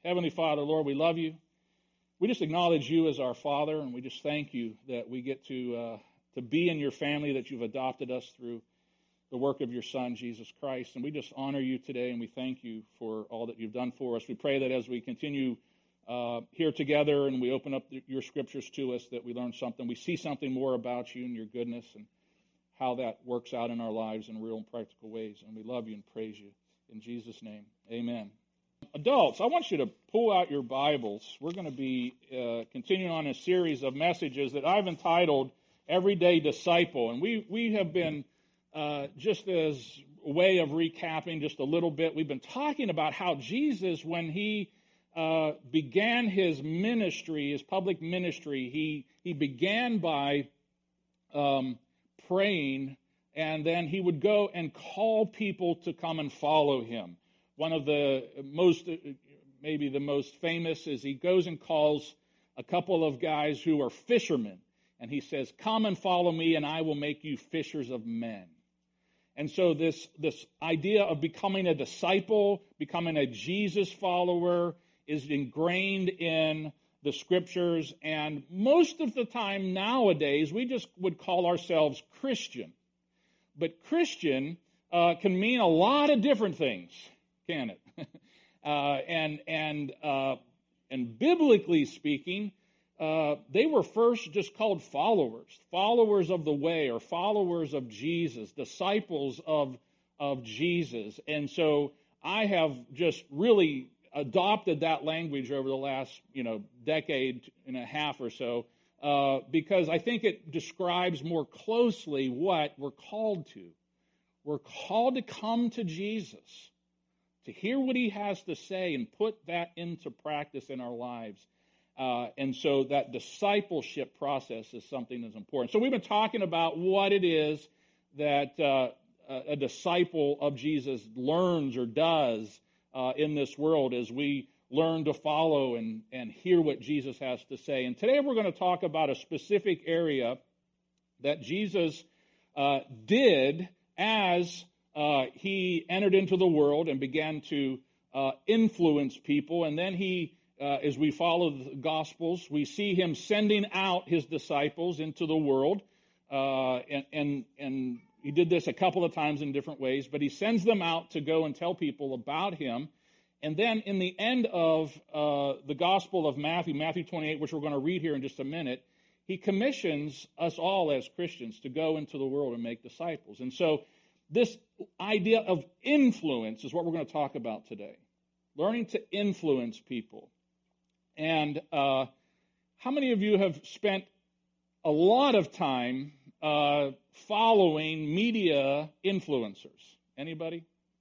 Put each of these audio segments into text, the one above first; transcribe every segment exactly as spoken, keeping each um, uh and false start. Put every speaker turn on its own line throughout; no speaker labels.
Heavenly Father, Lord, we love you. We just acknowledge you as our Father, and we just thank you that we get to uh, to be in your family, that you've adopted us through the work of your Son, Jesus Christ. And we just honor you today, and we thank you for all that you've done for us. We pray that as we continue uh, here together and we open up your scriptures to us, that we learn something. We see something more about you and your goodness and how that works out in our lives in real and practical ways. And we love you and praise you. In Jesus' name, amen. Adults, I want you to pull out your Bibles. We're going to be uh, continuing on a series of messages that I've entitled Everyday Disciple. And we, we have been, uh, just as a way of recapping just a little bit, we've been talking about how Jesus, when he uh, began his ministry, his public ministry, he, he began by um, praying, and then he would go and call people to come and follow him. One of the most, maybe the most famous, is he goes and calls a couple of guys who are fishermen. And he says, come and follow me, and I will make you fishers of men. And so this, this idea of becoming a disciple, becoming a Jesus follower, is ingrained in the Scriptures. And most of the time nowadays, we just would call ourselves Christian. But Christian uh, can mean a lot of different things. Can it? uh, and and uh, and biblically speaking, uh, they were first just called followers, followers of the way, or followers of Jesus, disciples of of Jesus. And so I have just really adopted that language over the last you know decade and a half or so, uh, because I think it describes more closely what we're called to. We're called to come to Jesus, to hear what he has to say and put that into practice in our lives. Uh, and so that discipleship process is something that's important. So we've been talking about what it is that uh, a disciple of Jesus learns or does uh, in this world as we learn to follow and, and hear what Jesus has to say. And today we're going to talk about a specific area that Jesus uh, did as Uh, he entered into the world and began to uh, influence people. And then he, uh, as we follow the Gospels, we see him sending out his disciples into the world. Uh, and, and, and he did this a couple of times in different ways, but he sends them out to go and tell people about him. And then in the end of uh, the Gospel of Matthew, Matthew twenty-eight, which we're going to read here in just a minute, he commissions us all as Christians to go into the world and make disciples. And so this idea of influence is what we're going to talk about today. Learning to influence people. And uh, how many of you have spent a lot of time uh, following media influencers? Anybody?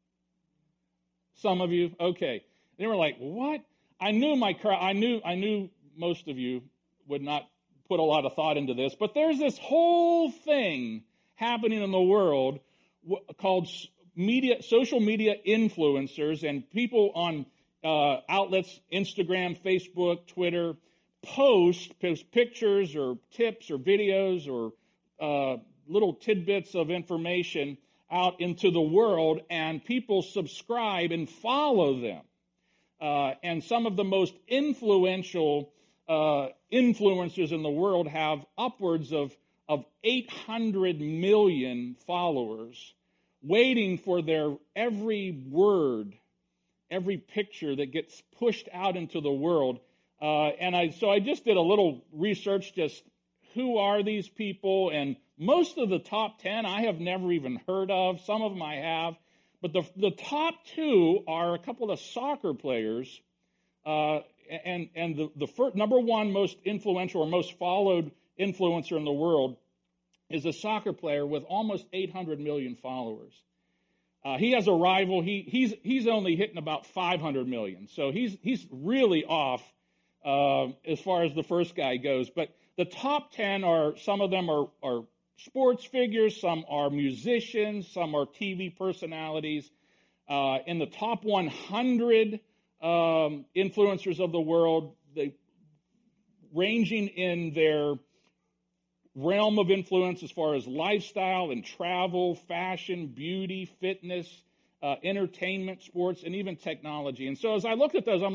Some of you? Okay. They were like, what? I knew my crowd, I knew, I knew most of you would not put a lot of thought into this, but there's this whole thing happening in the world called media, social media influencers, and people on uh, outlets, Instagram, Facebook, Twitter, post, post pictures or tips or videos or uh, little tidbits of information out into the world, and people subscribe and follow them. Uh, and some of the most influential uh, influencers in the world have upwards of of eight hundred million followers waiting for their every word, every picture that gets pushed out into the world. Uh, and I, so I just did a little research, just who are these people? And most of the top ten I have never even heard of. Some of them I have. But the, the top two are a couple of soccer players. Uh, and and the, the first, number one most influential or most followed influencer in the world is a soccer player with almost eight hundred million followers. Uh, he has a rival. He he's he's only hitting about five hundred million. So he's he's really off uh, as far as the first guy goes. But the top ten are, some of them are, are sports figures, some are musicians, some are T V personalities. Uh, in the top one hundred um, influencers of the world, they ranging in their realm of influence as far as lifestyle and travel, fashion, beauty, fitness, uh, entertainment, sports, and even technology. And so as I looked at those, I'm like,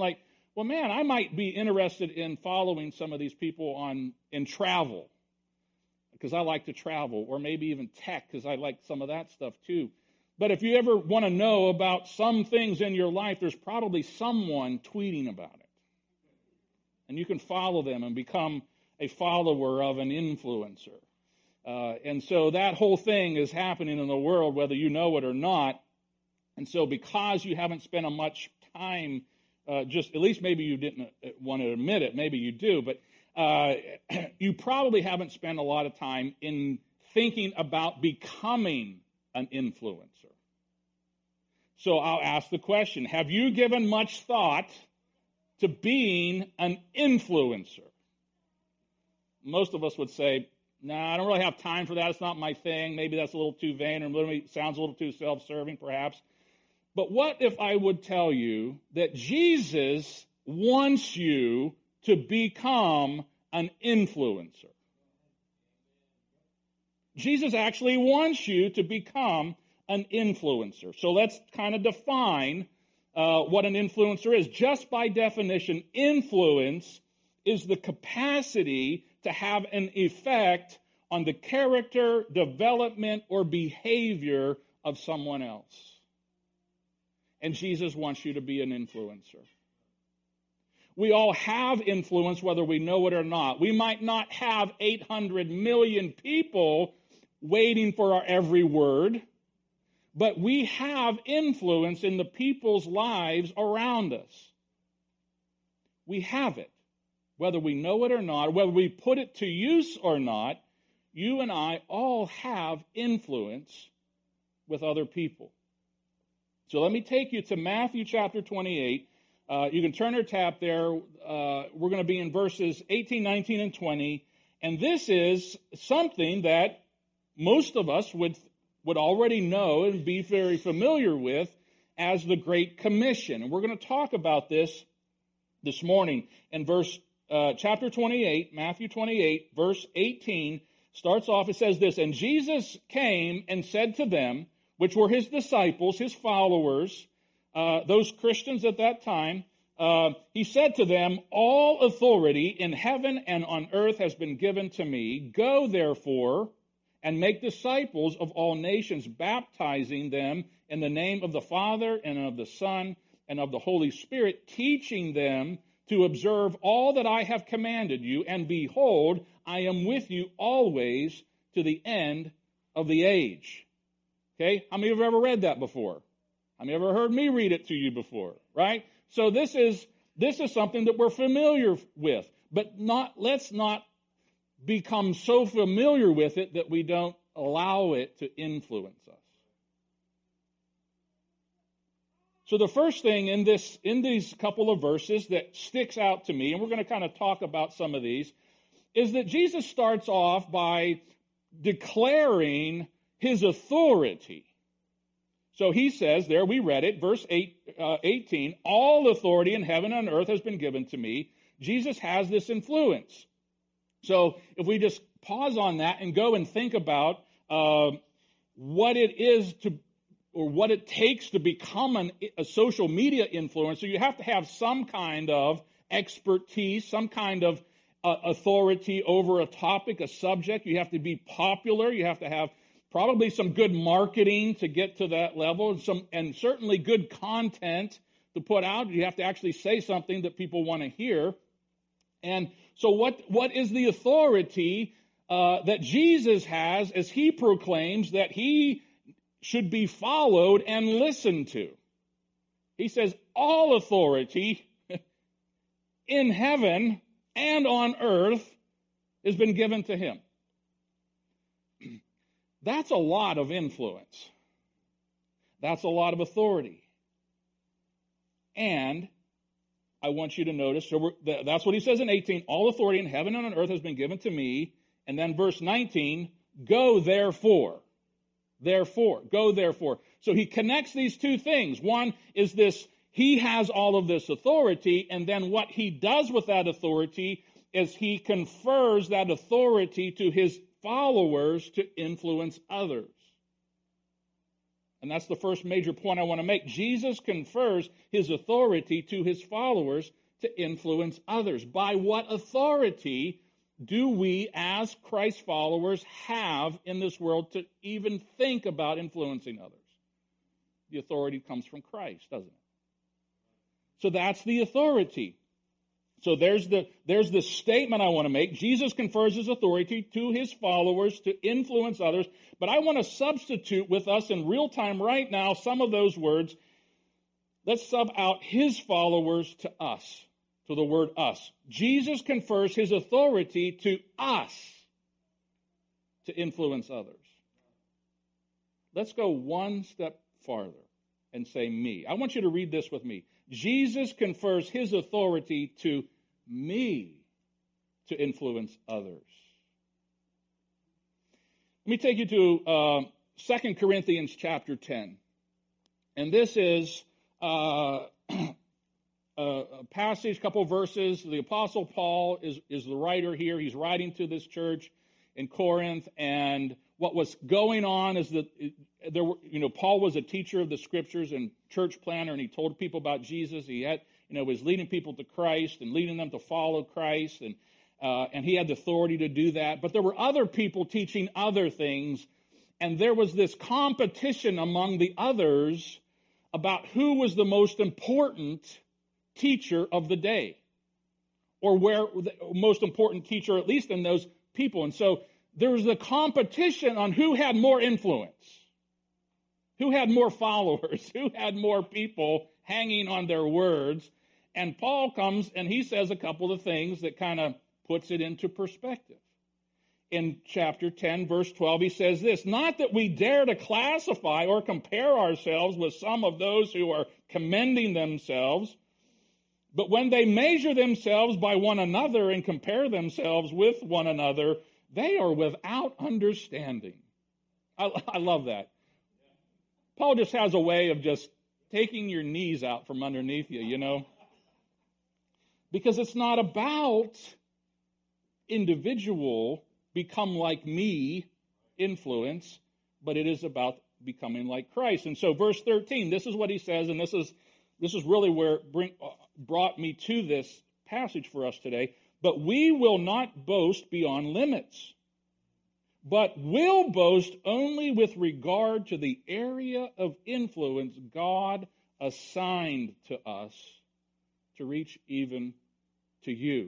well, man, I might be interested in following some of these people on in travel because I like to travel, or maybe even tech because I like some of that stuff too. But if you ever want to know about some things in your life, there's probably someone tweeting about it. And you can follow them and become a follower of an influencer. Uh, and so that whole thing is happening in the world, whether you know it or not. And so because you haven't spent a much time, uh, just at least maybe you didn't want to admit it, maybe you do, but uh, you probably haven't spent a lot of time in thinking about becoming an influencer. So I'll ask the question, have you given much thought to being an influencer? Most of us would say, no, nah, I don't really have time for that. It's not my thing. Maybe that's a little too vain, or maybe sounds a little too self-serving, perhaps. But what if I would tell you that Jesus wants you to become an influencer? Jesus actually wants you to become an influencer. So let's kind of define uh, what an influencer is. Just by definition, influence is the capacity to have an effect on the character, development, or behavior of someone else. And Jesus wants you to be an influencer. We all have influence whether we know it or not. We might not have eight hundred million people waiting for our every word, but we have influence in the people's lives around us. We have it. Whether we know it or not, whether we put it to use or not, you and I all have influence with other people. So let me take you to Matthew chapter twenty-eight. Uh, you can turn or tap there. Uh, we're going to be in verses eighteen, nineteen, and twenty. And this is something that most of us would, would already know and be very familiar with as the Great Commission. And we're going to talk about this this morning in verse Uh, chapter twenty-eight, Matthew twenty-eight, verse eighteen, starts off, it says this, "And Jesus came and said to them," which were his disciples, his followers, uh, those Christians at that time, uh, he said to them, "All authority in heaven and on earth has been given to me. Go, therefore, and make disciples of all nations, baptizing them in the name of the Father and of the Son and of the Holy Spirit, teaching them to observe all that I have commanded you, and behold, I am with you always to the end of the age." Okay? How many of you have ever read that before? How many have ever heard me read it to you before? Right? So this is this is something that we're familiar with, but not let's not become so familiar with it that we don't allow it to influence us. So the first thing in this, in these couple of verses that sticks out to me, and we're going to kind of talk about some of these, is that Jesus starts off by declaring his authority. So he says there, we read it, verse eight, uh, eighteen, "All authority in heaven and earth has been given to me." Jesus has this influence. So if we just pause on that and go and think about uh, what it is to or what it takes to become an, a social media influencer, you have to have some kind of expertise, some kind of uh, authority over a topic, a subject. You have to be popular. You have to have probably some good marketing to get to that level, and, some, and certainly good content to put out. You have to actually say something that people want to hear. And so what, what is the authority uh, that Jesus has as he proclaims that he should be followed and listened to? He says, all authority in heaven and on earth has been given to him. That's a lot of influence. That's a lot of authority. And I want you to notice, so we're, that's what he says in eighteen, all authority in heaven and on earth has been given to me. And then verse nineteen, go therefore. Therefore, go therefore. So he connects these two things. One is this, he has all of this authority, and then what he does with that authority is he confers that authority to his followers to influence others. And that's the first major point I want to make. Jesus confers his authority to his followers to influence others? By what authority do we, as Christ followers, have in this world to even think about influencing others? The authority comes from Christ, doesn't it? So that's the authority. So there's the, there's the statement I want to make. Jesus confers his authority to his followers to influence others. But I want to substitute with us in real time right now some of those words. Let's sub out his followers to us, to the word us. Jesus confers his authority to us to influence others. Let's go one step farther and say me. I want you to read this with me. Jesus confers his authority to me to influence others. Let me take you to uh, Second Corinthians chapter ten. And this is uh, a passage, a couple verses. The Apostle Paul is, is the writer here. He's writing to this church in Corinth, and what was going on is that there were, you know, Paul was a teacher of the scriptures and church planner, and he told people about Jesus. He had, you know, was leading people to Christ and leading them to follow Christ, and uh, and he had the authority to do that. But there were other people teaching other things, and there was this competition among the others about who was the most important teacher of the day, or where the most important teacher, at least in those people. And so there was a competition on who had more influence, who had more followers, who had more people hanging on their words. And Paul comes and he says a couple of things that kind of puts it into perspective. In chapter ten, verse twelve, he says this, not that we dare to classify or compare ourselves with some of those who are commending themselves, but when they measure themselves by one another and compare themselves with one another, they are without understanding. I, I love that. Paul just has a way of just taking your knees out from underneath you, you know. Because it's not about individual become like me influence, but it is about becoming like Christ. And so verse thirteen, this is what he says, and this is this is really where it bring, uh, brought me to this passage for us today. But we will not boast beyond limits, but will boast only with regard to the area of influence God assigned to us to reach even to you.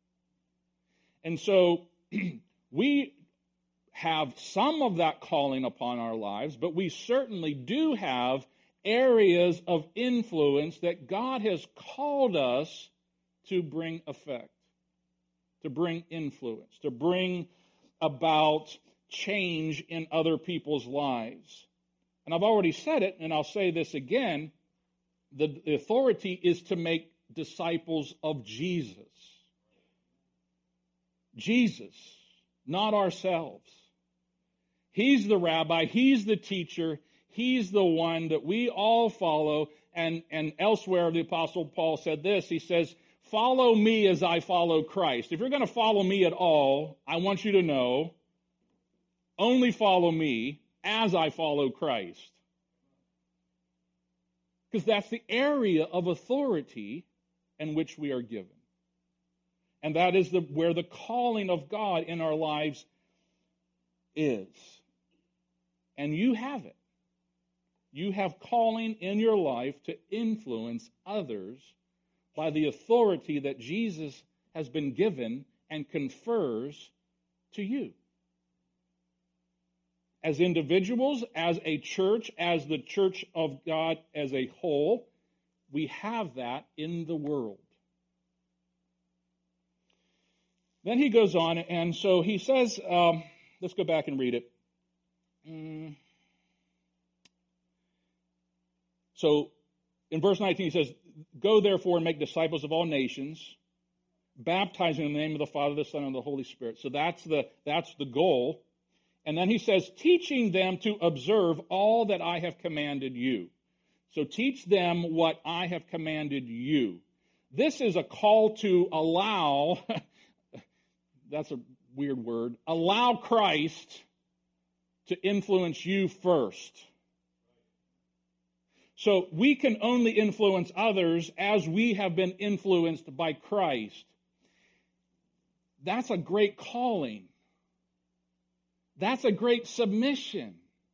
And so we have some of that calling upon our lives, but we certainly do have areas of influence that God has called us to bring effect, to bring influence, to bring about change in other people's lives. And I've already said it, and I'll say this again, the authority is to make disciples of Jesus. Jesus, not ourselves. He's the rabbi, he's the teacher, he's the one that we all follow. And, and elsewhere, the Apostle Paul said this, he says, follow me as I follow Christ. If you're going to follow me at all, I want you to know, only follow me as I follow Christ. Because that's the area of authority in which we are given. And that is the, where the calling of God in our lives is. And you have it. You have calling in your life to influence others by the authority that Jesus has been given and confers to you. As individuals, as a church, as the church of God as a whole, we have that in the world. Then he goes on, and so he says, um, let's go back and read it. Mm. So in verse nineteen, he says, go therefore and make disciples of all nations, baptizing in the name of the Father, the Son, and the Holy Spirit. So that's the, that's the goal. And then he says, teaching them to observe all that I have commanded you. So teach them what I have commanded you. This is a call to allow, that's a weird word, allow Christ to influence you first. So we can only influence others as we have been influenced by Christ. That's a great calling. That's a great submission.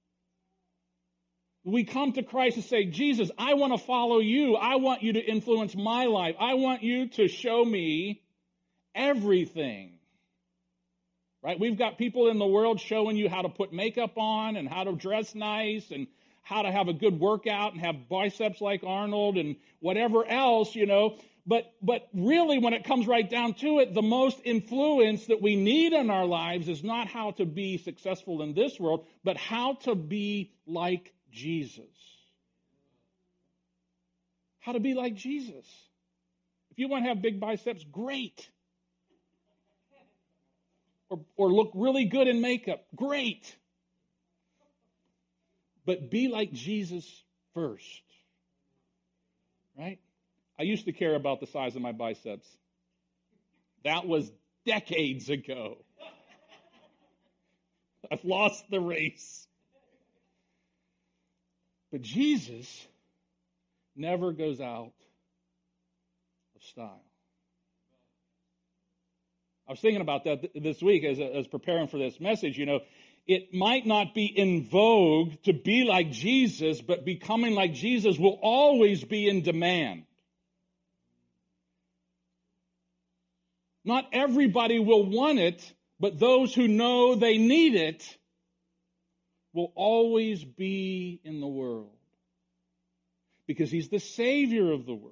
We come to Christ and say, Jesus, I want to follow you. I want you to influence my life. I want you to show me everything. Right? We've got people in the world showing you how to put makeup on and how to dress nice and how to have a good workout and have biceps like Arnold and whatever else, you know. But but really, when it comes right down to it, the most influence that we need in our lives is not how to be successful in this world, but how to be like Jesus. How to be like Jesus. If you want to have big biceps, great. Or, or look really good in makeup, great. But be like Jesus first. Right? I used to care about the size of my biceps. That was decades ago. I've lost the race. But Jesus never goes out of style. I was thinking about that this week as I was preparing for this message. You know, it might not be in vogue to be like Jesus, but becoming like Jesus will always be in demand. Not everybody will want it, but those who know they need it will always be in the world. Because he's the Savior of the world.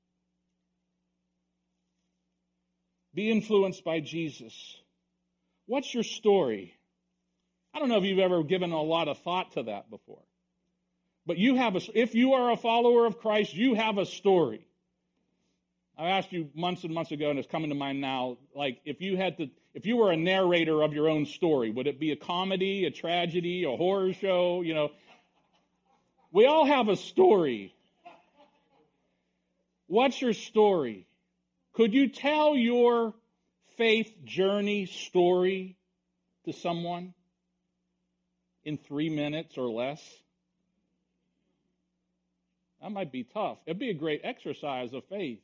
Be influenced by Jesus. What's your story? I don't know if you've ever given a lot of thought to that before. But you have a, if you are a follower of Christ, you have a story. I asked you months and months ago, and it's coming to mind now, like if you had to, if you were a narrator of your own story, would it be a comedy, a tragedy, a horror show? You know, we all have a story. What's your story? Could you tell your faith journey story to someone in three minutes or less? That might be tough. It'd be a great exercise of faith.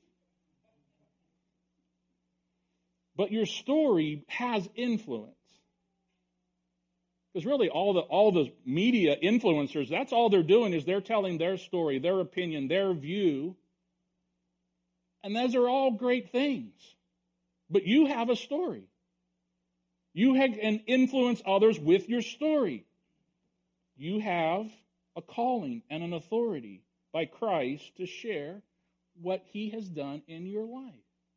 But your story has influence. Because really all the all the media influencers, that's all they're doing is they're telling their story, their opinion, their view. And those are all great things. But you have a story. You can influence others with your story. You have a calling and an authority by Christ to share what he has done in your life.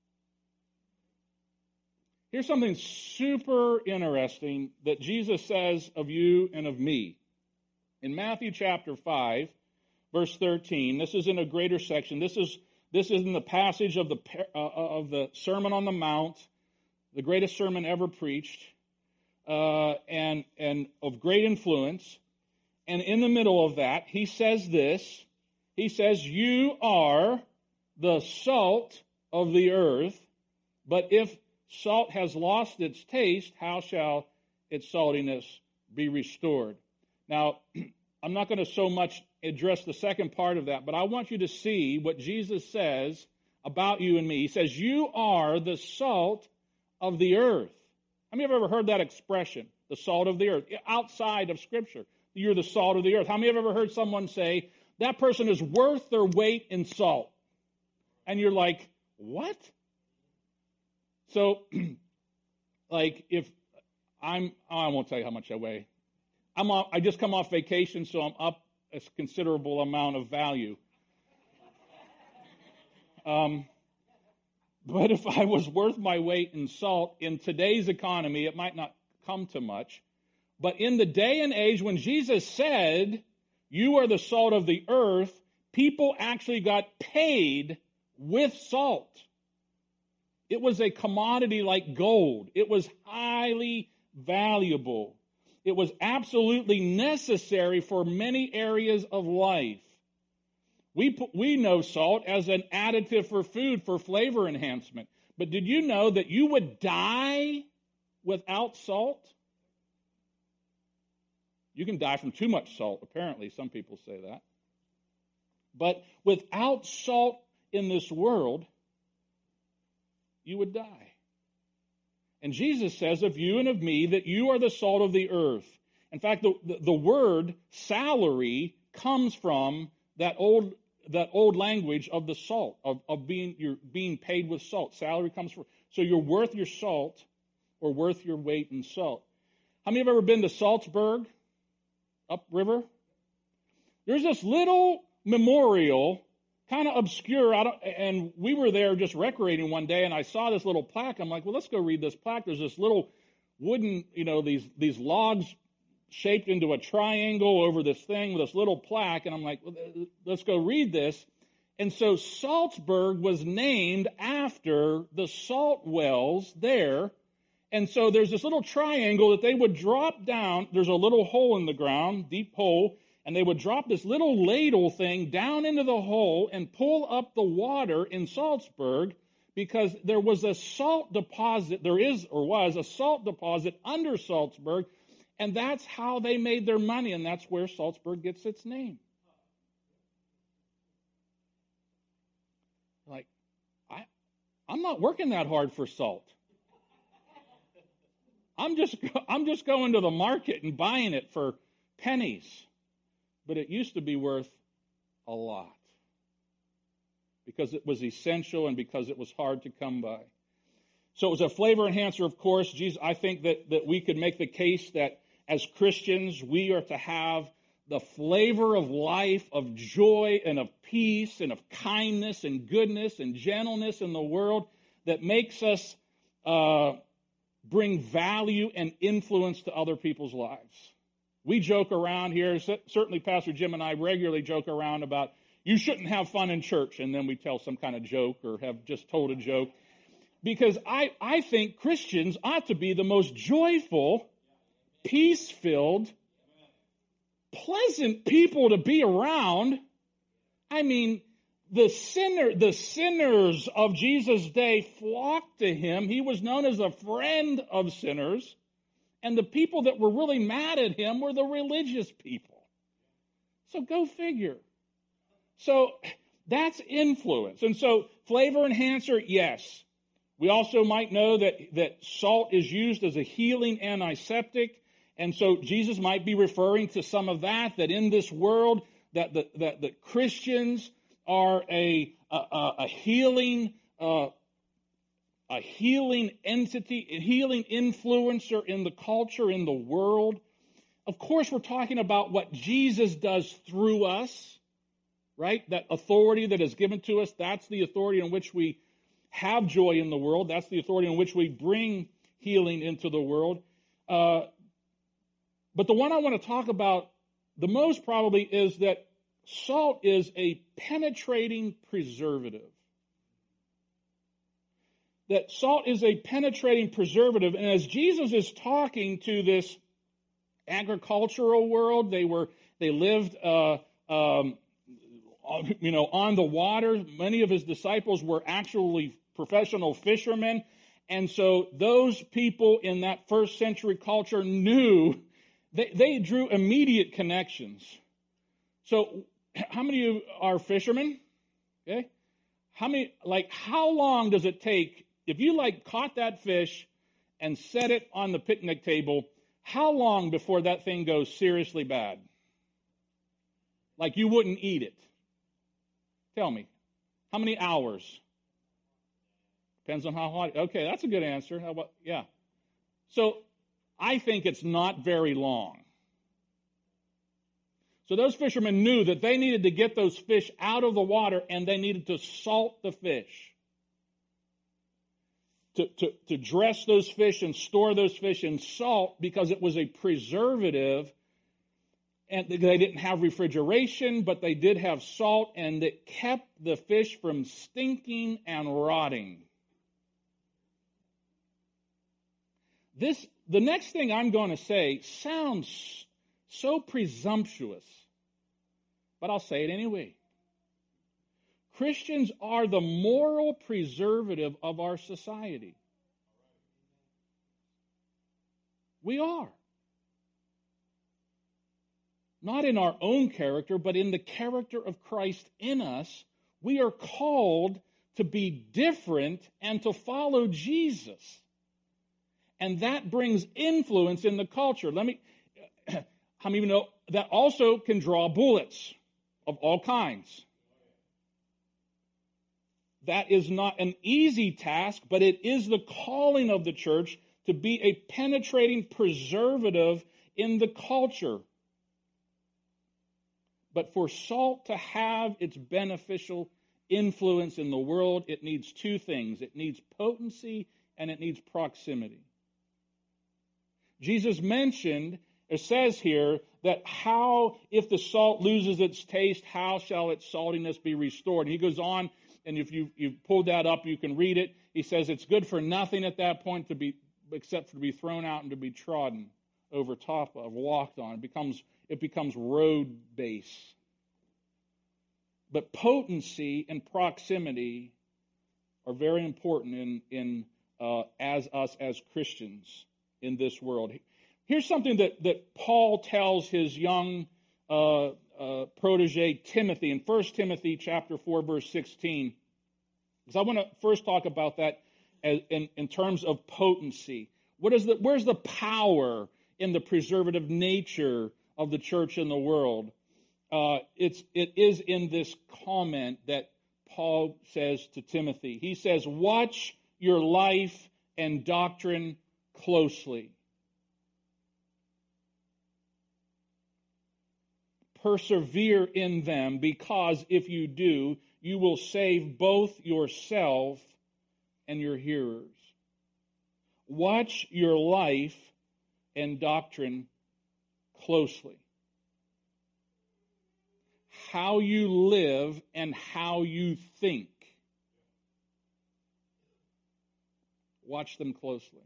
Here's something super interesting that Jesus says of you and of me. In Matthew chapter five, verse thirteen, this is in a greater section. This is this is in the passage of the uh, of the Sermon on the Mount, the greatest sermon ever preached, uh, and and of great influence. And in the middle of that, he says this. He says, "You are the salt of the earth, but if salt has lost its taste, how shall its saltiness be restored?" Now, I'm not going to so much address the second part of that, but I want you to see what Jesus says about you and me. He says, you are the salt of the earth. How many of you have ever heard that expression, the salt of the earth, outside of Scripture? You're the salt of the earth. How many have ever heard someone say, that person is worth their weight in salt? And you're like, what? So, like, if I'm, oh, I won't tell you how much I weigh. I'm off, I just come off vacation, so I'm up a considerable amount of value. Um, but if I was worth my weight in salt, in today's economy, it might not come to much. But in the day and age when Jesus said, you are the salt of the earth, people actually got paid with salt. It was a commodity like gold. It was highly valuable. It was absolutely necessary for many areas of life. We, we know salt as an additive for food, for flavor enhancement. But did you know that you would die without salt? You can die from too much salt, apparently. Some people say that. But without salt in this world, you would die. And Jesus says of you and of me that you are the salt of the earth. In fact, the, the, the word salary comes from that old that old language of the salt, of, of being you're being paid with salt. Salary comes from, so you're worth your salt or worth your weight in salt. How many have ever been to Salzburg, upriver? There's this little memorial, kind of obscure, I don't, and we were there just recreating one day, and I saw this little plaque. I'm like, well, let's go read this plaque. There's this little wooden, you know, these these logs shaped into a triangle over this thing with this little plaque, and I'm like, well, let's go read this. And so Salzburg was named after the salt wells there. And so there's this little triangle that they would drop down. There's a little hole in the ground, deep hole, and they would drop this little ladle thing down into the hole and pull up the water in Salzburg because there was a salt deposit, there is or was a salt deposit under Salzburg, and that's how they made their money, and that's where Salzburg gets its name. Like, I, I'm not working that hard for salt. I'm just, I'm just going to the market and buying it for pennies. But it used to be worth a lot because it was essential and because it was hard to come by. So it was a flavor enhancer, of course. Jesus, I think that, that we could make the case that as Christians, we are to have the flavor of life, of joy and of peace and of kindness and goodness and gentleness in the world that makes us uh, bring value and influence to other people's lives. We joke around here, certainly Pastor Jim and I regularly joke around about you shouldn't have fun in church, and then we tell some kind of joke or have just told a joke. Because I, I think Christians ought to be the most joyful, peace-filled, pleasant people to be around. I mean, the sinner, the sinners of Jesus' day flocked to him. He was known as a friend of sinners. And the people that were really mad at him were the religious people. So go figure. So that's influence. And so flavor enhancer, yes. We also might know that, that salt is used as a healing antiseptic. And so Jesus might be referring to some of that, that in this world, that the, that the Christians are a, a, a healing uh a healing entity, a healing influencer in the culture, in the world. Of course, we're talking about what Jesus does through us, right? That authority that is given to us, that's the authority in which we have joy in the world. That's the authority in which we bring healing into the world. Uh, but the one I want to talk about the most probably is that salt is a penetrating preservative. That salt is a penetrating preservative. And as Jesus is talking to this agricultural world, they were they lived uh, um, you know, on the water. Many of his disciples were actually professional fishermen. And so those people in that first century culture knew, they, they drew immediate connections. So how many of you are fishermen? Okay. How many, like, how long does it take? If you, like, caught that fish and set it on the picnic table, how long before that thing goes seriously bad? Like you wouldn't eat it. Tell me. How many hours? Depends on how hot. Okay, that's a good answer. How about, yeah. So I think it's not very long. So those fishermen knew that they needed to get those fish out of the water and they needed to salt the fish. To, to, to dress those fish and store those fish in salt because it was a preservative. And they didn't have refrigeration, but they did have salt, and it kept the fish from stinking and rotting. This, the next thing I'm going to say sounds so presumptuous, but I'll say it anyway. Christians are the moral preservative of our society. We are. not in our own character, but in the character of Christ in us, we are called to be different and to follow Jesus. And that brings influence in the culture. Let me, how many of you know that also can draw bullets of all kinds? That is not an easy task, but it is the calling of the church to be a penetrating preservative in the culture. But for salt to have its beneficial influence in the world, it needs two things. It needs potency and it needs proximity. Jesus mentioned, it says here, that how, if the salt loses its taste, how shall its saltiness be restored? And he goes on, and if you, you've pulled that up, you can read it. He says it's good for nothing at that point to be, except for to be thrown out and to be trodden over top of, walked on. It becomes, it becomes road base. But potency and proximity are very important in, in uh, as us as Christians in this world. Here's something that, that Paul tells his young uh, uh, protege Timothy in First Timothy chapter four, verse sixteen. Because I want to first talk about that as, in, in terms of potency. What is the, where's the power in the preservative nature of the church in the world? Uh, it's, it is in this comment that Paul says to Timothy. He says, watch your life and doctrine closely. Persevere in them, because if you do, you will save both yourself and your hearers. Watch your life and doctrine closely. How you live and how you think. Watch them closely.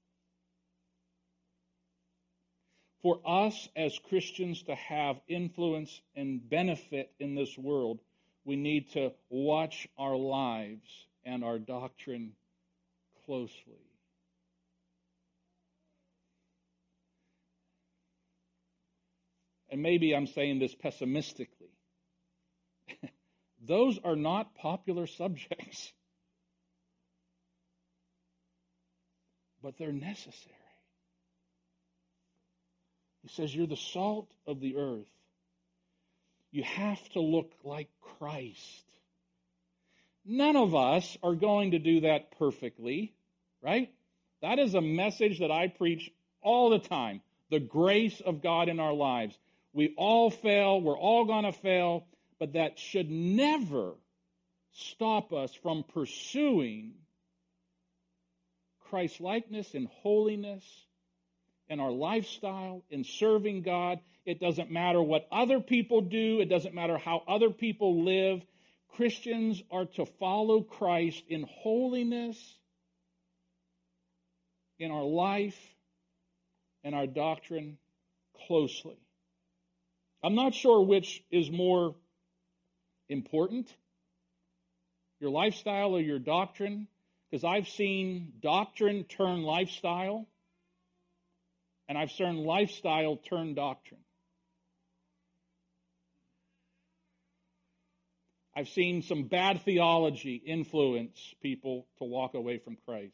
For us as Christians to have influence and benefit in this world, we need to watch our lives and our doctrine closely. And maybe I'm saying this pessimistically. Those are not popular subjects, but they're necessary. He says, you're the salt of the earth. You have to look like Christ. None of us are going to do that perfectly, right? That is a message that I preach all the time. The grace of God in our lives. We all fail. We're all going to fail. But that should never stop us from pursuing Christ-likeness and holiness in our lifestyle, in serving God. It doesn't matter what other people do. It doesn't matter how other people live. Christians are to follow Christ in holiness, in our life, and our doctrine closely. I'm not sure which is more important, your lifestyle or your doctrine, because I've seen doctrine turn lifestyle, and I've seen lifestyle turn doctrine. I've seen some bad theology influence people to walk away from Christ.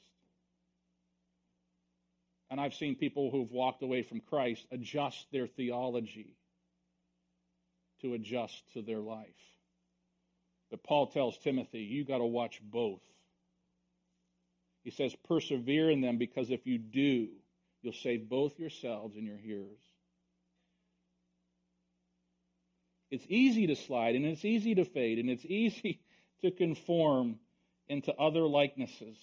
And I've seen people who've walked away from Christ adjust their theology to adjust to their life. But Paul tells Timothy, you got to watch both. He says, persevere in them, because if you do, you'll save both yourselves and your hearers. It's easy to slide, and it's easy to fade, and it's easy to conform into other likenesses.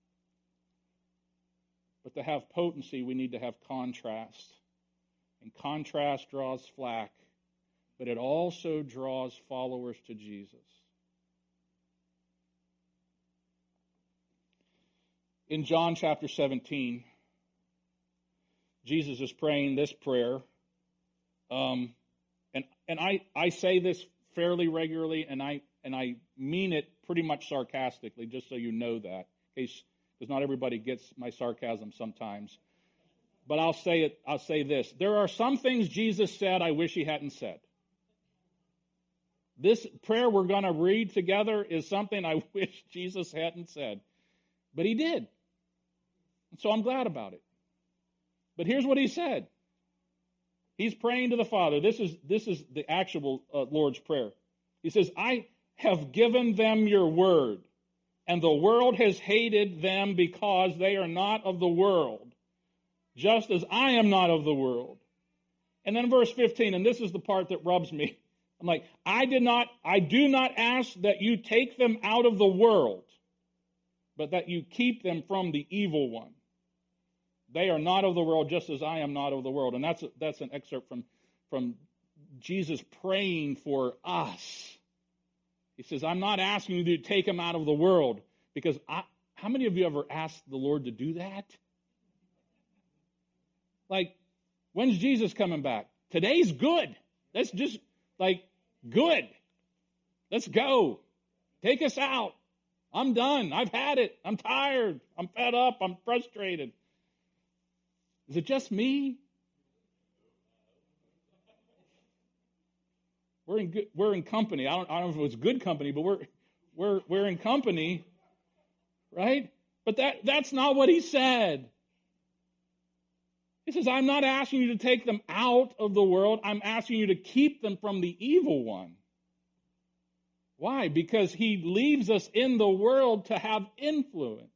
But to have potency, we need to have contrast. And contrast draws flack, but it also draws followers to Jesus. In John chapter seventeen, Jesus is praying this prayer. Um, and and I, I say this fairly regularly, and I and I mean it pretty much sarcastically, just so you know that, in case, because not everybody gets my sarcasm sometimes. but I'll say it. I'll say this. There are some things Jesus said I wish he hadn't said. This prayer we're going to read together is something I wish Jesus hadn't said. But he did. And so I'm glad about it. But here's what he said. He's praying to the Father. This is, this is the actual uh, Lord's Prayer. He says, I have given them your word, and the world has hated them because they are not of the world, just as I am not of the world. And then verse fifteen, and this is the part that rubs me. I'm like, I did not, I do not ask that you take them out of the world, but that you keep them from the evil one. They are not of the world, just as I am not of the world. And that's a, that's an excerpt from, from Jesus praying for us. He says, I'm not asking you to take them out of the world, because I, how many of you ever asked the Lord to do that? Like, when's Jesus coming back? Today's good. That's just like good. Let's go. Take us out. I'm done. I've had it. I'm tired. I'm fed up. I'm frustrated. Is it just me? We're in good, we're in company. I don't, I don't know if it was good company, but we're we're we're in company, right? But that that's not what he said. He says, I'm not asking you to take them out of the world. I'm asking you to keep them from the evil one. Why? Because he leaves us in the world to have influence.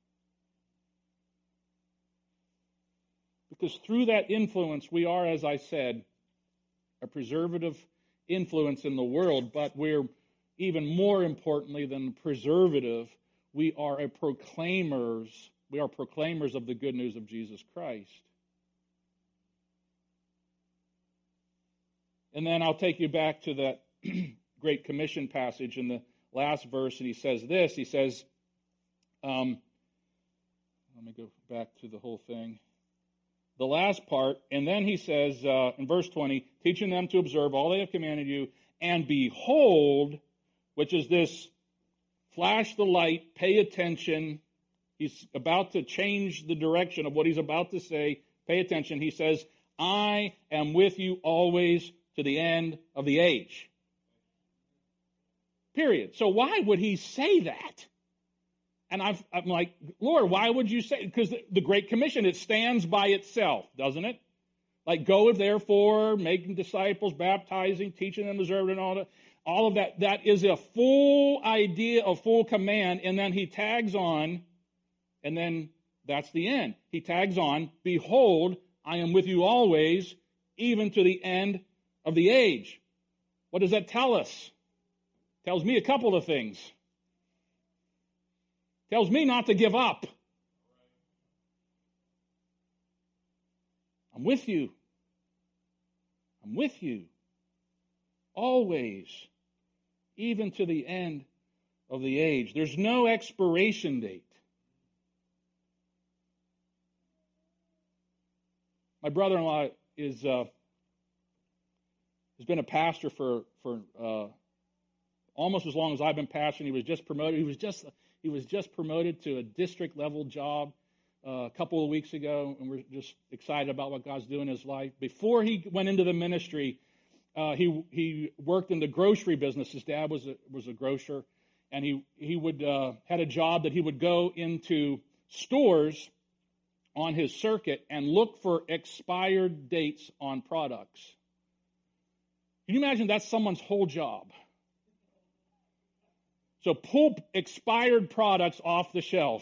Because through that influence, we are, as I said, a preservative influence in the world, but we're even more importantly than preservative, we are a proclaimers, we are proclaimers of the good news of Jesus Christ. And then I'll take you back to that Great Commission passage in the last verse, and he says this, he says, um, let me go back to the whole thing. The last part, and then he says uh, in verse twenty, teaching them to observe all they have commanded you, and behold, which is this flash the light, pay attention. He's about to change the direction of what he's about to say. Pay attention. He says, I am with you always to the end of the age. Period. So why would he say that? And I've, I'm like, Lord, why would you say? Because the, the Great Commission, it stands by itself, doesn't it? Like, go therefore, making disciples, baptizing, teaching them, observing, and all that. All of that, that is a full idea, a full command. And then he tags on, and then that's the end. He tags on, behold, I am with you always, even to the end of the age. What does that tell us? Tells me a couple of things. Tells me not to give up. I'm with you. I'm with you. Always. Even to the end of the age. There's no expiration date. My brother-in-law is uh, has been a pastor for for uh, almost as long as I've been pastoring. He was just promoted. He was just he was just promoted to a district level job uh, a couple of weeks ago, and we're just excited about what God's doing in his life. Before he went into the ministry, uh, he he worked in the grocery business. His dad was a, was a grocer, and he he would uh, had a job that he would go into stores on his circuit and look for expired dates on products. Can you imagine that's someone's whole job? So pull expired products off the shelf.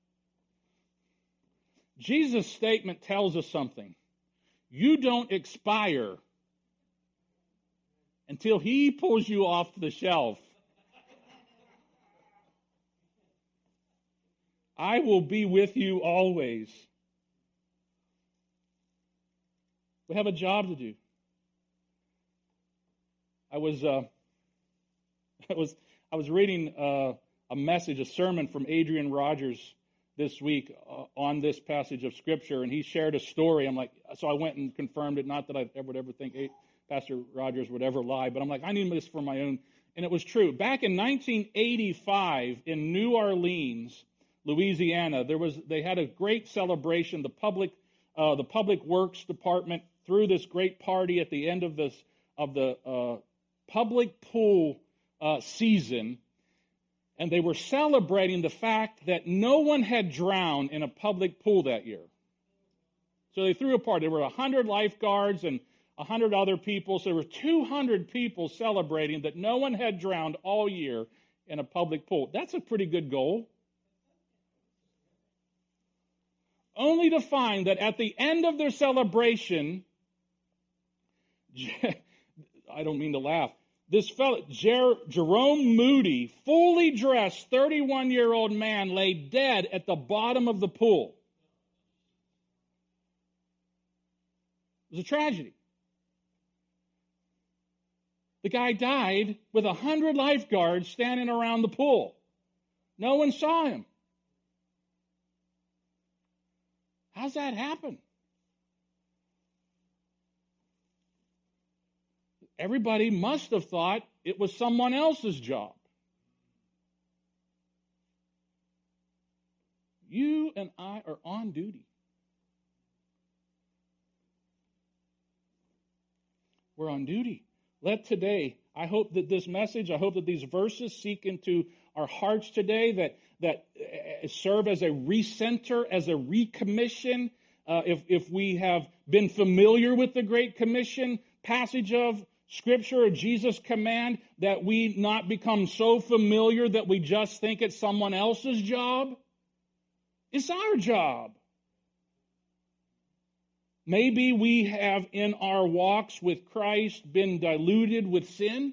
Jesus' statement tells us something. You don't expire until he pulls you off the shelf. I will be with you always. We have a job to do. I was, uh, I was, I was reading uh, a message, a sermon from Adrian Rogers this week uh, on this passage of Scripture, and he shared a story. I'm like, so I went and confirmed it. Not that I would ever think hey, Pastor Rogers would ever lie, but I'm like, I need this for my own. And it was true. Back in nineteen eighty-five in New Orleans, Louisiana, there was they had a great celebration. The public uh, the Public Works Department threw this great party at the end of this of the uh, public pool uh, season, and they were celebrating the fact that no one had drowned in a public pool that year. So they threw a party. There were one hundred lifeguards and one hundred other people. So there were two hundred people celebrating that no one had drowned all year in a public pool. That's a pretty good goal. Only to find that at the end of their celebration, I don't mean to laugh, this fellow, Jer- Jerome Moody, fully dressed thirty-one-year-old man, lay dead at the bottom of the pool. It was a tragedy. The guy died with a hundred lifeguards standing around the pool. No one saw him. How's that happen? Everybody must have thought it was someone else's job. You and I are on duty. We're on duty. Let today, I hope that this message, I hope that these verses seek into our hearts today, that that serve as a recenter, as a recommission. Uh, if, if we have been familiar with the Great Commission passage of Scripture or Jesus' command, that we not become so familiar that we just think it's someone else's job. It's our job. Maybe we have in our walks with Christ been diluted with sin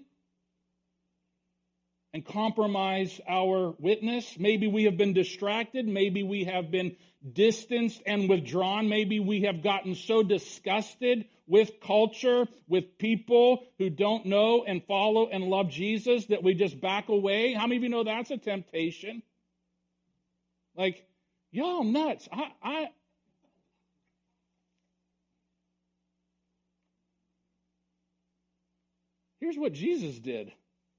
and compromised our witness. Maybe we have been distracted. Maybe we have been distanced and withdrawn. Maybe we have gotten so disgusted with culture, with people who don't know and follow and love Jesus that we just back away. How many of you know that's a temptation? Like, y'all nuts. I... I Here's what Jesus did.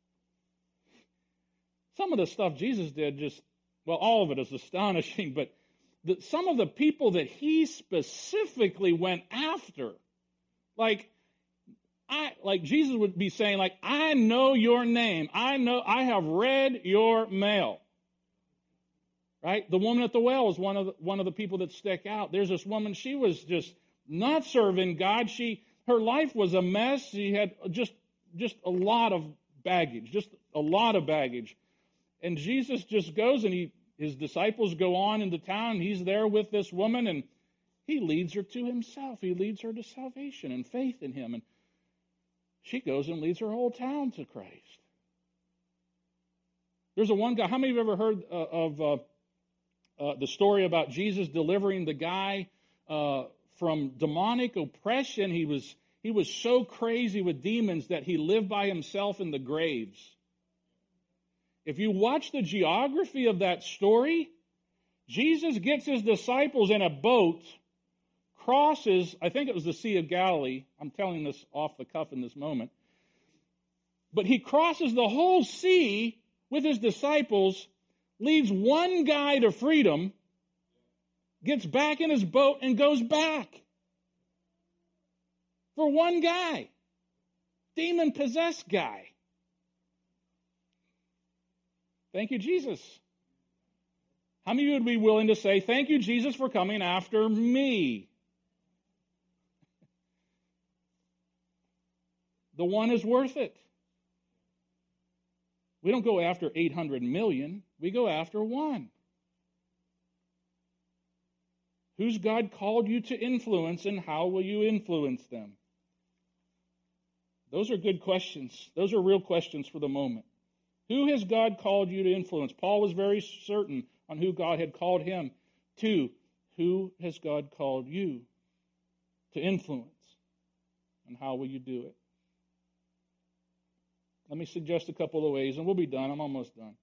Some of the stuff Jesus did just, well, all of it is astonishing, but the, some of the people that he specifically went after, like, I, like Jesus would be saying, like, I know your name. I know, I have read your mail. Right? The woman at the well was one of the, one of the people that stick out. There's this woman, she was just not serving God. She, her life was a mess. She had just Just a lot of baggage, just a lot of baggage. And Jesus just goes and he, his disciples go on into town. He's there with this woman and he leads her to himself. He leads her to salvation and faith in him. And she goes and leads her whole town to Christ. There's a one guy, how many of you have ever heard uh, of uh, uh, the story about Jesus delivering the guy uh, from demonic oppression? He was He was so crazy with demons that he lived by himself in the graves. If you watch the geography of that story, Jesus gets his disciples in a boat, crosses, I think it was the Sea of Galilee. I'm telling this off the cuff in this moment. But he crosses the whole sea with his disciples, leads one guy to freedom, gets back in his boat, and goes back. For one guy. Demon-possessed guy. Thank you, Jesus. How many of you would be willing to say, thank you, Jesus, for coming after me? The one is worth it. We don't go after eight hundred million. We go after one. Who's God called you to influence, and how will you influence them? Those are good questions. Those are real questions for the moment. Who has God called you to influence? Paul was very certain on who God had called him to. Who has God called you to influence? And how will you do it? Let me suggest a couple of ways, and we'll be done. I'm almost done.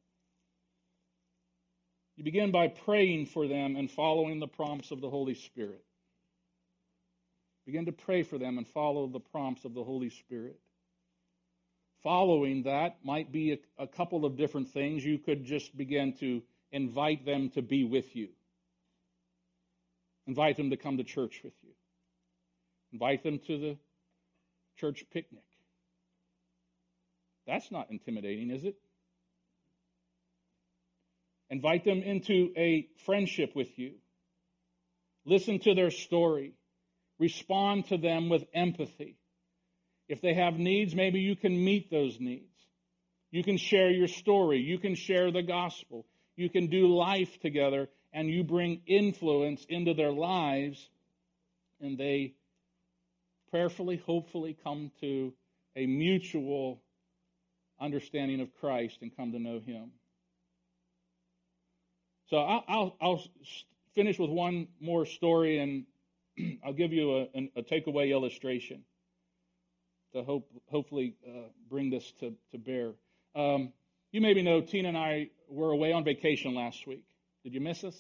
You begin by praying for them and following the prompts of the Holy Spirit. Begin to pray for them and follow the prompts of the Holy Spirit. Following that might be a, a couple of different things. You could just begin to invite them to be with you. Invite them to come to church with you. Invite them to the church picnic. That's not intimidating, is it? Invite them into a friendship with you. Listen to their story. Respond to them with empathy. If they have needs, maybe you can meet those needs. You can share your story. You can share the gospel. You can do life together, and you bring influence into their lives, and they prayerfully, hopefully come to a mutual understanding of Christ and come to know Him. So I'll, I'll, I'll finish with one more story, and I'll give you a, a takeaway illustration to hope, hopefully uh, bring this to, to bear. Um, you maybe know Tina and I were away on vacation last week. Did you miss us?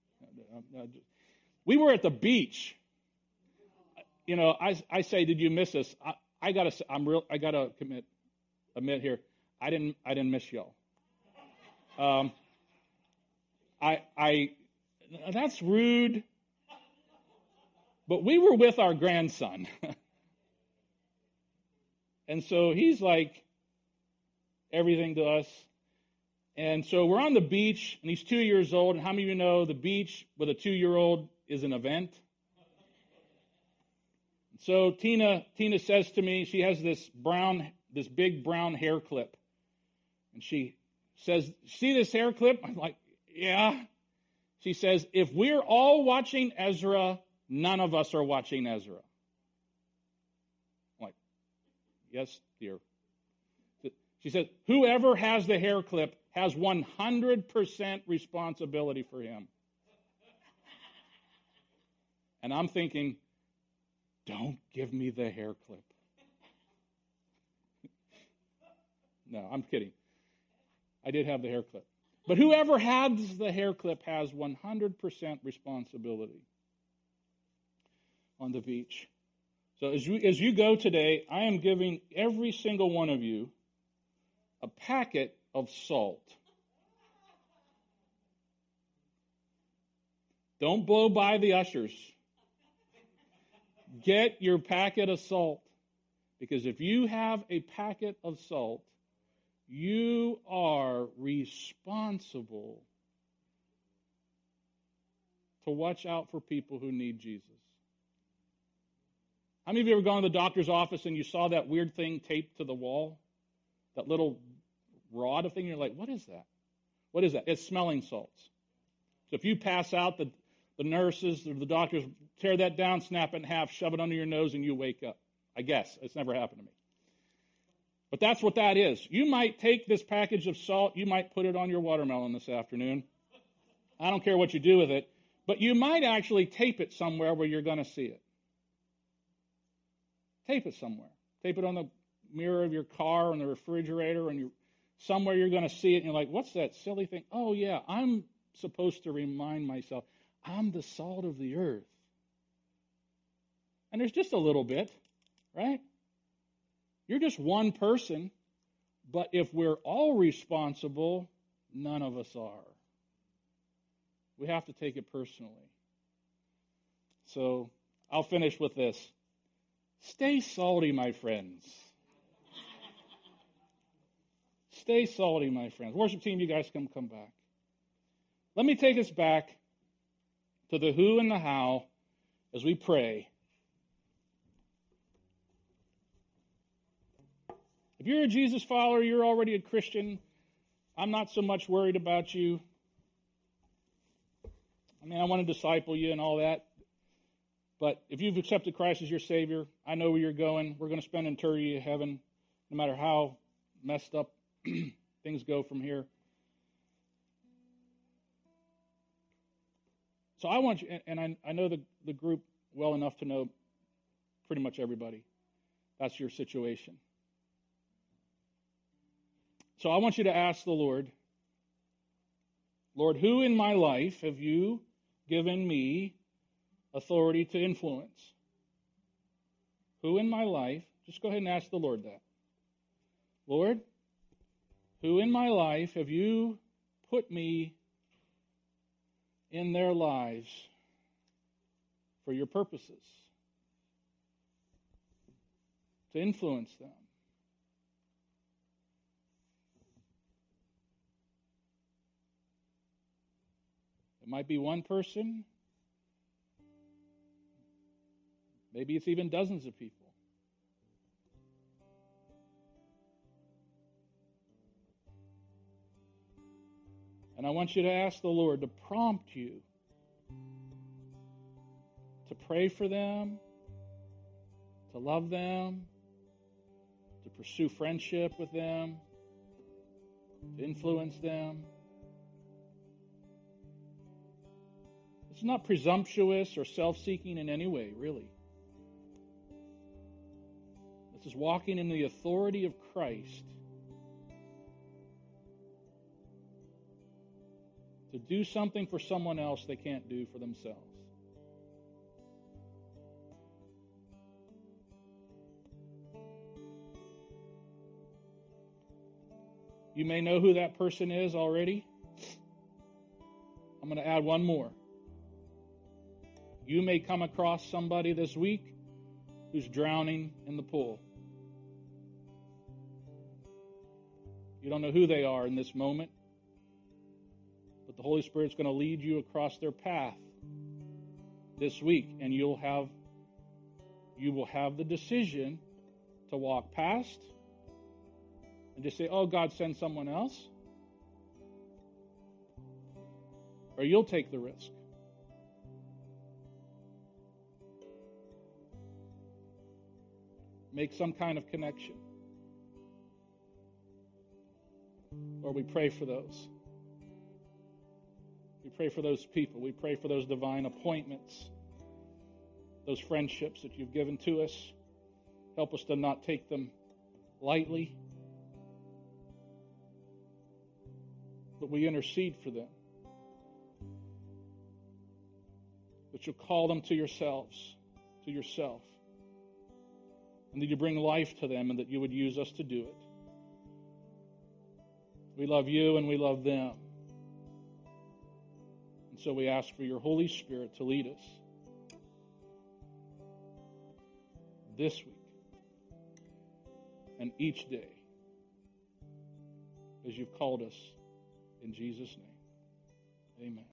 We were at the beach. You know, I, I say, did you miss us? I, I gotta, I'm real. I gotta commit, admit here, I didn't, I didn't miss y'all. Um, I, I, that's rude. But we were with our grandson. And so he's like everything to us. And so we're on the beach, and he's two years old. And how many of you know the beach with a two-year-old is an event? So Tina, Tina says to me, she has this brown, this big brown hair clip. And she says, see this hair clip? I'm like, yeah. She says, if we're all watching Ezra, none of us are watching Ezra. I'm like, yes, dear. She said, whoever has the hair clip has one hundred percent responsibility for him. And I'm thinking, don't give me the hair clip. No, I'm kidding. I did have the hair clip. But whoever has the hair clip has one hundred percent responsibility on the beach. So as you, as you go today, I am giving every single one of you a packet of salt. Don't blow by the ushers. Get your packet of salt. Because if you have a packet of salt, you are responsible to watch out for people who need Jesus. How many of you ever gone to the doctor's office and you saw that weird thing taped to the wall? That little rod of thing, you're like, what is that? What is that? It's smelling salts. So if you pass out, the, the nurses or the doctors tear that down, snap it in half, shove it under your nose, and you wake up. I guess. It's never happened to me. But that's what that is. You might take this package of salt, you might put it on your watermelon this afternoon. I don't care what you do with it, but you might actually tape it somewhere where you're going to see it. Tape it somewhere. Tape it on the mirror of your car, on the refrigerator, and you're, somewhere you're going to see it, and you're like, what's that silly thing? Oh, yeah, I'm supposed to remind myself, I'm the salt of the earth. And there's just a little bit, right? You're just one person, but if we're all responsible, none of us are. We have to take it personally. So I'll finish with this. Stay salty, my friends. Stay salty, my friends. Worship team, you guys come come back. Let me take us back to the who and the how as we pray. If you're a Jesus follower, you're already a Christian, I'm not so much worried about you. I mean, I want to disciple you and all that. But if you've accepted Christ as your Savior, I know where you're going. We're going to spend eternity in heaven, no matter how messed up things go from here. So I want you, and I, I know the, the group well enough to know pretty much everybody. That's your situation. So I want you to ask the Lord, Lord, who in my life have you given me authority to influence? Who in my life, just go ahead and ask the Lord that. Lord, who in my life have you put me in their lives for your purposes, to influence them. It might be one person. Maybe it's even dozens of people. And I want you to ask the Lord to prompt you to pray for them, to love them, to pursue friendship with them, to influence them. It's not presumptuous or self-seeking in any way, really. This is walking in the authority of Christ to do something for someone else they can't do for themselves. You may know who that person is already. I'm going to add one more. You may come across somebody this week who's drowning in the pool. You don't know who they are in this moment, but the Holy Spirit's going to lead you across their path this week, and you'll have you will have the decision to walk past and just say, "Oh, God, send someone else," or you'll take the risk. Make some kind of connection. Lord, we pray for those. We pray for those people. We pray for those divine appointments, those friendships that you've given to us. Help us to not take them lightly, but we intercede for them. That you'll call them to yourselves, to yourself, and that you bring life to them and that you would use us to do it. We love you and we love them. And so we ask for your Holy Spirit to lead us this week and each day as you've called us in Jesus' name. Amen.